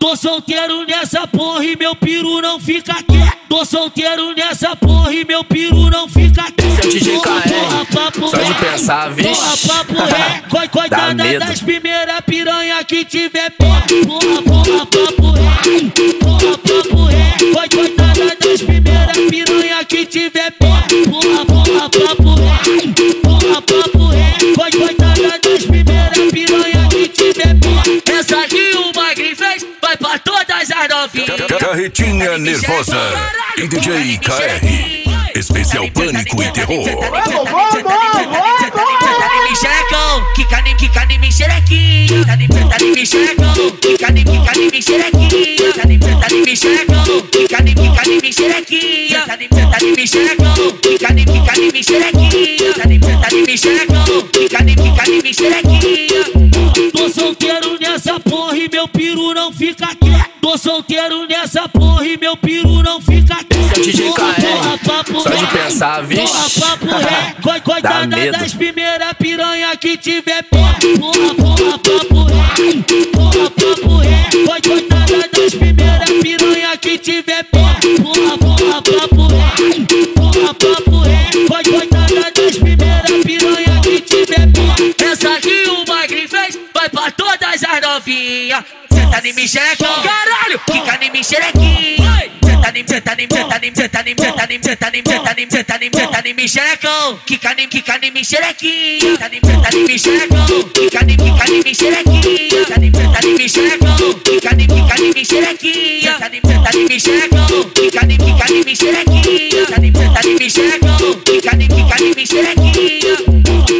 Tô solteiro nessa porra e meu peru não fica quieto. Tô solteiro nessa porra e meu peru não fica quieto. Esse é o DJ KR, só de pensar, vixe, dá medo. Das primeiras piranha que tiver perto. Porra, papo ré. Porra, papo ré. Coitada das primeiras piranha que tiver perto. Porra, papo ré. Porra, papo ré. Coitada das primeiras piranha que tiver perto. Essa que o Magri fez vai pra todas as novinhas. Carretinha nervosa e DJ KR, especial pânico e terror. Quica em mim xerequinha, tá em mim xerecão. Quica em mim xerequinha, tá em mim xerecão. Quica em mim xerequinha, tá em mim xerecão. Quica em mim xerequinha, tá em mim xerecão. Quica em mim xerequinha. Tô solteiro nessa porra e meu peru não fica quieto. Tô solteiro nessa porra e meu peru não fica quieto. Esse é o DJ KR, só de pensar, vixe, dá medo. Das primeiras piranha que tiver perto. Porra, papo ré. Porra, papo ré. Coitada das primeiras piranha que tiver perto. Porra, papo ré. Porra, papo ré. Coitada das primeiras piranha que tiver perto. Essa que o Magri fez vai pra todas as novinhas. Senta em mim xerecão, caralho. Quica em mim xerequinha. Senta em mim xerecão. Quica em mim xerequinha. Senta em mim xerecão. Quica em mim xerequinha. Senta em mim xerecão. Quica em mim xerequinha. Senta em mim xerecão.